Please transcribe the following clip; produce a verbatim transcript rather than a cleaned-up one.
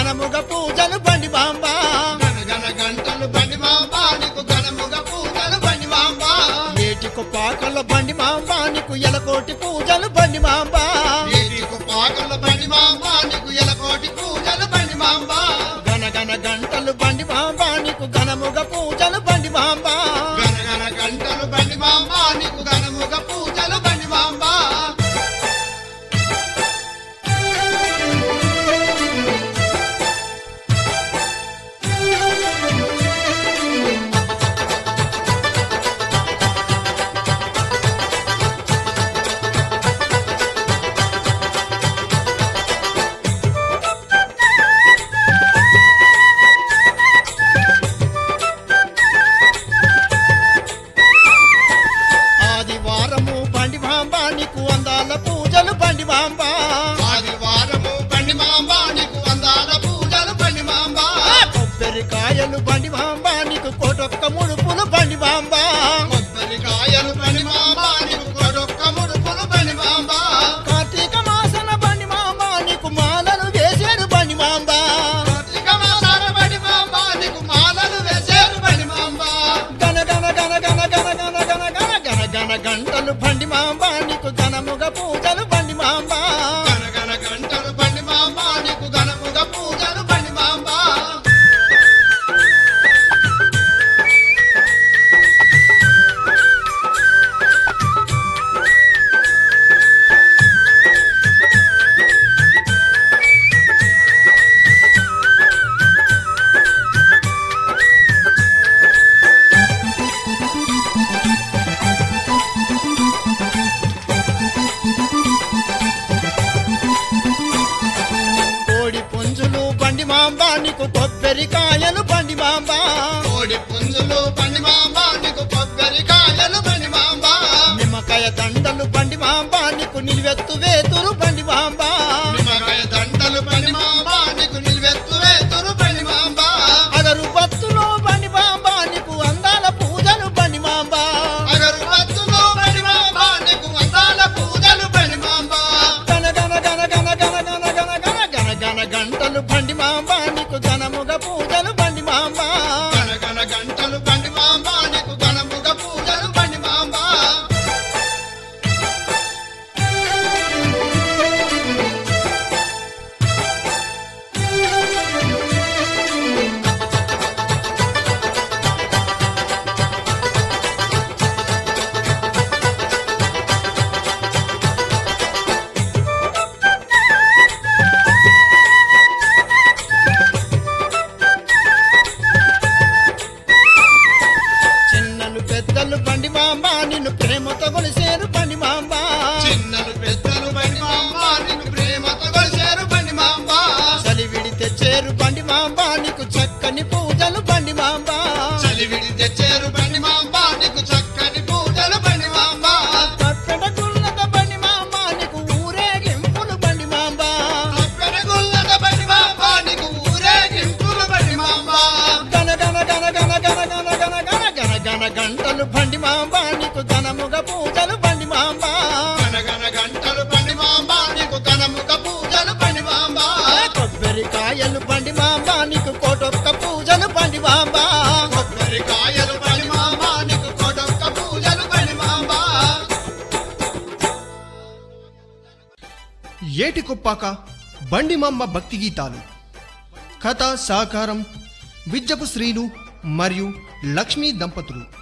ఘనముగ పూజలు బండి మాంబ గనగన గంటలు బండి మాంబ నీకు ఘనముగ పూజలు బండి మాంబ ఏటికు పాకల బండి మాంబ నీకు ఎలకోటి పూజలు బండి మాంబ ఏటికు పాకల బండి మాంబ నీకు ఎలకోటి పూజలు బండి మాంబ గనగన గంటలు బండి మాంబ నీకు ఘనముగ పూజలు బండి మాంబ గనగన గంటలు బండి మాంబ నీకు ఘనముగ పూజలు బండి మాంబ ఆదివారము బండి మాంబ నీకు అందాల పూజలు బండి మాంబ ఆదివారము బండి మాంబ నీకు అందాల పూజలు బండి మాంబ కొబ్బరికాయలు బండి మాంబ నీకు కోటొక్క ముడుపులు బండి మాంబ కొబ్బరికాయలు బండి మాంబ నీకు కొడొక్క ముడుపులు బండి మాంబ కార్తీక మాసన బండి మాంబ నీకు మాలలు వేసేరు బండి మాంబ కార్తీక మాసాన బండి మాంబ నీకు మాలలు వేసేరు బండి మాంబ గన గన గన గన గన గన గన గన గన గన గంటలు బండి మాంబ నీకు ఘనముగ పూజలు బండి మాంబ గనగన గంటలు బండి మాంబ నీకు ఘనముగ పూజలు బండి మాంబ కోడి పుంజులు బండి మాంబ నీకు కొబ్బరికాయలు బండి మాంబ కోడి పుంజులు బండి మాంబ నీకు కొబ్బరికాయలు బండి మాంబ నిమ్మకాయ దండలు బండి మాంబ నీకు నిలువెత్తు వేతురు బండి మాంబ నిమ్మకాయ దండలు బండి మాంబ నీకు నిలువెత్తు వేతురు బండి మాంబ అగరు బత్తులో బండి మాంబ నీకు అందాల పూజలు బండి మాంబ అగరు బత్తులో బండి మాంబ నీకు అందాల పూజలు బండి మాంబ గన గన గన గన గన గన గన గన గన గన గంటలు బండి మాంబ నీకు ఘనముగ పూజలు బండి మాంబ గనగన గంటలు బండి మాంబ నీకు ఘనముగ పూజలు బండి మాంబ చిన్నలు పెద్దలు బండి మాంబ నిన్ను ప్రేమతో కొలిసేరు బండి మాంబ చిన్నలు పెద్దలు బండి మాంబ నిన్ను ప్రేమతో కొలిసేరు బండి మాంబ చలివిడి తెచ్చేరు బండి మాంబ నీకు చక్కని పూజలు బండి మాంబ చలివిడి తెచ్చేరు బండి మాంబ నీకు చక్కని పూజలు బండి మాంబ అక్కడ గుల్లత బండి మాంబ నీకు ఊరేగింపులు బండి మాంబ అక్కడ గుల్లట బండి మాంబ నీకు ఊరేగింపులు బండి మాంబ గన గన గన గన గన గన గన గన గన గన గంటలు బండి మాంబ నీకు ఘనముగ పూజలు బండి మాంబ గనగన గంటలు బండి మాంబ నీకు ఘనముగ పూజలు బండి మాంబ కొబ్బరికాయలు బండి మాంబ నీకు కోటొక్క పూజలు బండి మాంబ కొబ్బరికాయలు బండి మాంబ నీకు కొడొక్క పూజలు బండి మాంబ ఏటికొప్పాక బండిమాంబ భక్తి గీతాలు కథ సహకారం విజ్జపు శ్రీను మరియు లక్ష్మీ దంపతులు.